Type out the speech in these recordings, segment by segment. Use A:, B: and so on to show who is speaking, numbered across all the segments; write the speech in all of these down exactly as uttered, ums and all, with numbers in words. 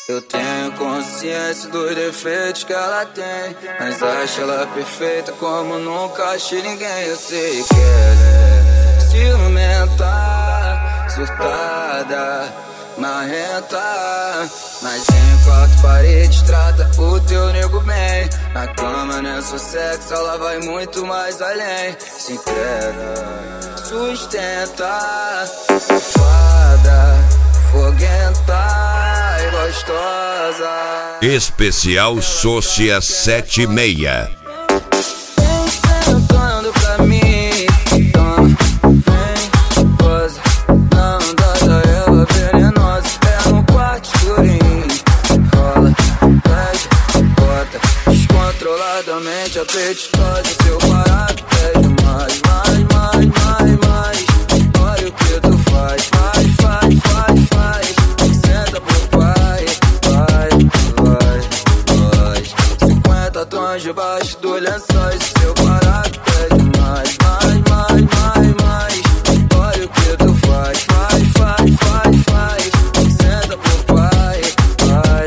A: Eu tenho consciência dos defeitos que ela tem, mas acho ela perfeita como nunca achei ninguém. Eu sei que ela é ciumenta, surtada, marrenta, mas em quatro paredes trata o teu nego bem. Na cama não é só sexo, ela vai muito mais além. Se entrega, sustenta, safada, foguenta e gostosa.
B: Especial Sócia sete e meia.
A: Vem sentando pra mim, toma, vem, goza. Não dá da ela venenosa, é no quarto escurinho. Rola, pede, bota, descontroladamente apetitosa. Seu barato pede mais, mais, mais, mais, mais. Olha o que tu faz, faz, faz, faz, faz. Senta pro pai, vai, vai, vai. Cinquenta tons debaixo do lençóis. Seu barato pede mais, mais, mais, mais, mais. Olha o que tu faz, faz, faz, faz, faz. Senta pro pai, vai,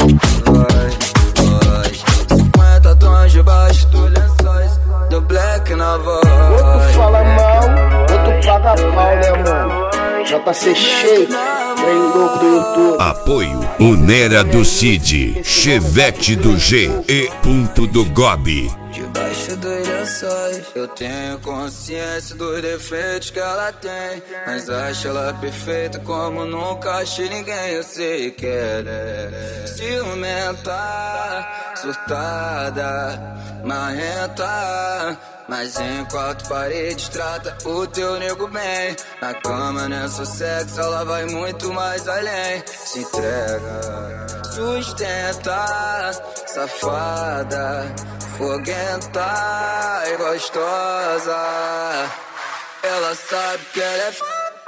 A: vai, vai. Cinquenta tons debaixo do lençóis. Do Black na voz.
C: Outro fala mal, outro paga pau, né, mano? J C cheio, trem louco do YouTube.
B: Apoio Unera do Cid, Chevette do G e Ponto do Gobi.
A: Debaixo dos lençóis, eu tenho consciência dos defeitos que ela tem, mas acho ela perfeita como nunca achei ninguém. Eu sei que ela é ciumenta, surtada, marrenta, mas em quatro paredes trata o teu nego bem. Na cama não é só sexo, ela vai muito mais além. Se entrega, sustenta, safada, foguenta e gostosa. Ela sabe que ela é f...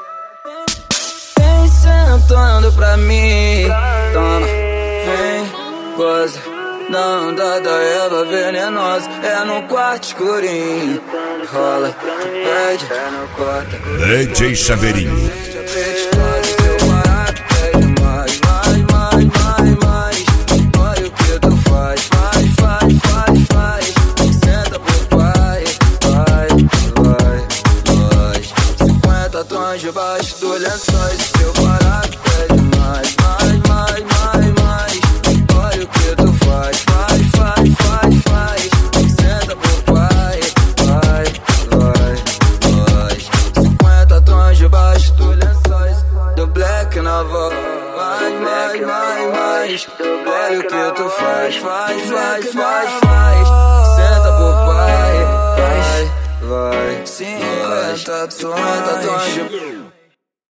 A: Vem sentando pra mim, toma, vem, goza. Não dá da Eva venenosa, é no quarto escurinho. Rola, tu pede, é no quarto.
B: D J Chaveirinho.
A: Seu barato pede mais, mais, mais, mais, mais. Olha o que tu faz, faz, faz, faz, faz. Senta pro pai, vai, vai, vai. Cinquenta tons debaixo do lençóis. Seu barato pede mais, mais, mais, mais, mais. Olha o que tu faz, faz, faz, faz, faz. Senta pro pai, vai, vai, vai. Cinquenta tons debaixo do lençóis. Do Black na voz. Mais, mais, mais, mais. Olha o que tu faz, faz, faz, faz, faz. Senta pro pai, vai, vai. Cinquenta tons, cinquenta tons de...